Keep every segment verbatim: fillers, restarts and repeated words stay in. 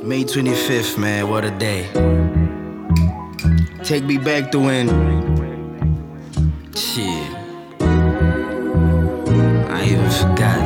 May twenty-fifth, man, what a day. Take me back to when. Shit. I even forgot.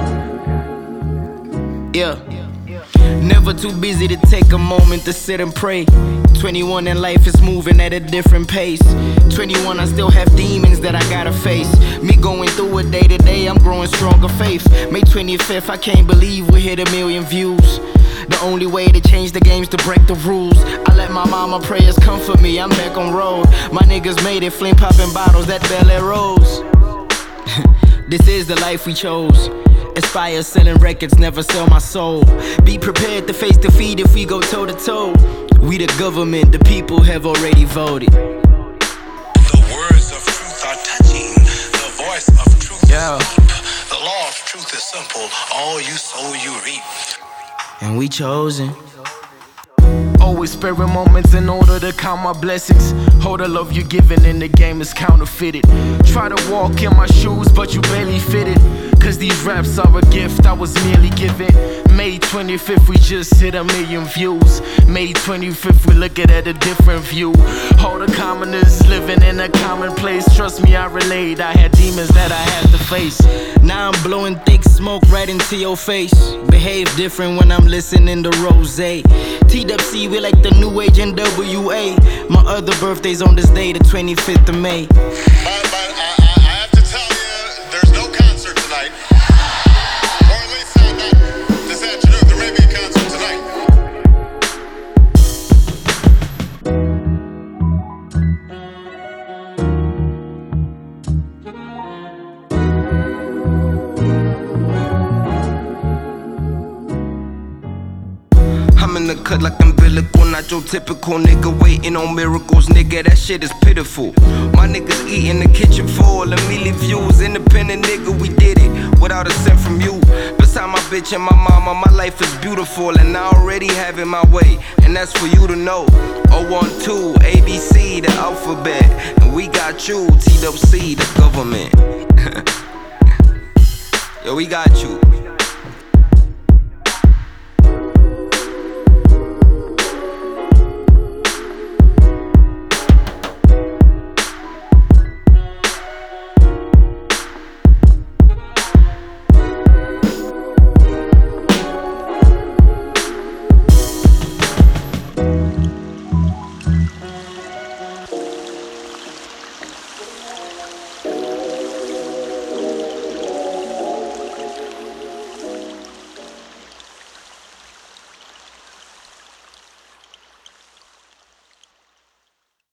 Yeah. Never too busy to take a moment to sit and pray. twenty-one and life is moving at a different pace. twenty-one, I still have demons that I gotta face. Me going through it day to day, I'm growing stronger faith. May twenty-fifth, I can't believe we hit a million views. The only way to change the game's to break the rules. I let my mama prayers comfort me, I'm back on road. My niggas made it, flame popping bottles, that Bel Air Rose. This is the life we chose. Aspire selling records, never sell my soul. Be prepared to face defeat if we go toe to toe. We the government, the people have already voted. The words of truth are touching. The voice of truth yeah. is deep. The law of truth is simple. All you sow, you reap. And we chosen. Always sparing moments in order to count my blessings. Hold the love you're giving in the game is counterfeited. Try to walk in my shoes, but you barely fit it. Cause these raps are a gift I was merely given. May twenty-fifth, we just hit a million views. May twenty-fifth, we look at it a different view. All the commoners living in a common place. Trust me, I relate. I had demons that I had to face. Now I'm blowing thick smoke right into your face. Behave different when I'm listening to Rose. T W C, we like the new age N W A. My other birthday's on this day, the twenty-fifth of May. But, but I, I have to tell you, there's no concert tonight. Or at least not, not this afternoon. There may be a concert tonight. I'm in the cut like umbilical, not your typical nigga waiting on miracles, nigga, that shit is pitiful. My niggas eat in the kitchen full, a million views, independent nigga, we did it, without a cent from you. Beside my bitch and my mama, my life is beautiful, and I already have it my way, and that's for you to know. oh one two, A B C, the alphabet, and we got you, T W C, the government. Yo, we got you.